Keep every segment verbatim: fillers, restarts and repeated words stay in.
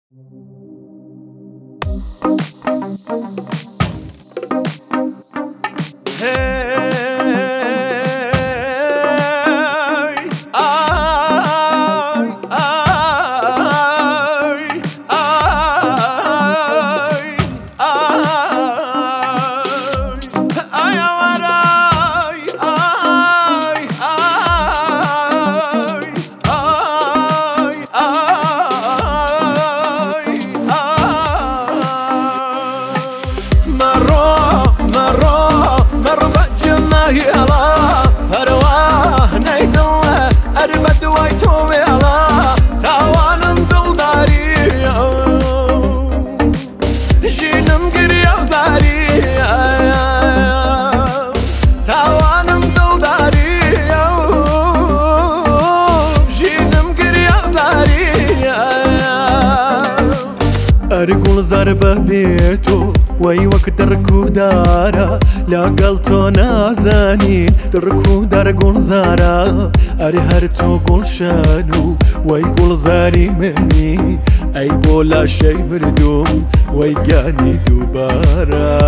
أرجل ضربة بيتو وي وقت ركودارا لا قلتو نازانين ركودار قول زارا أري هرتو قول شانو وي قول زاري مني أي بولا شي مردوم وي قاني دوبارا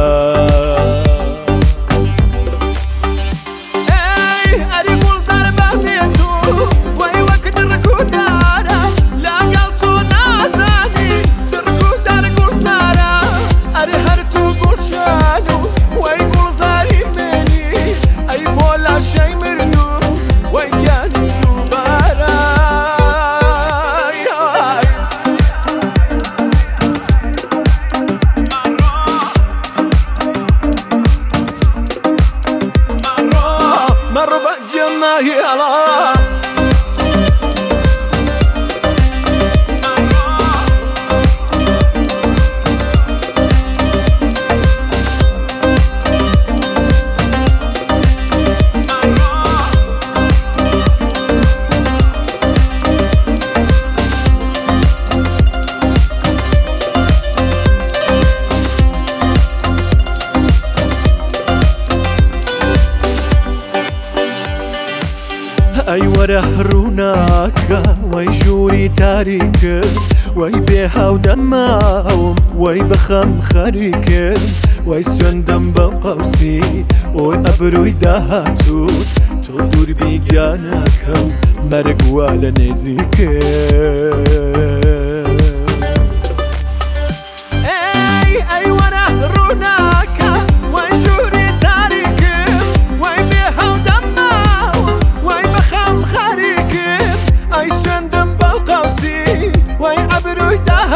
أي وره روناكا وي جوري تاريك وي بيها ودماهم وي بخم خريك وي سندم بقوسي وي أبروي دهاتوت تدور بيجانكم مرق ولا نزيك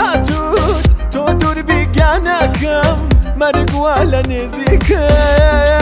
مرق ولا نزيك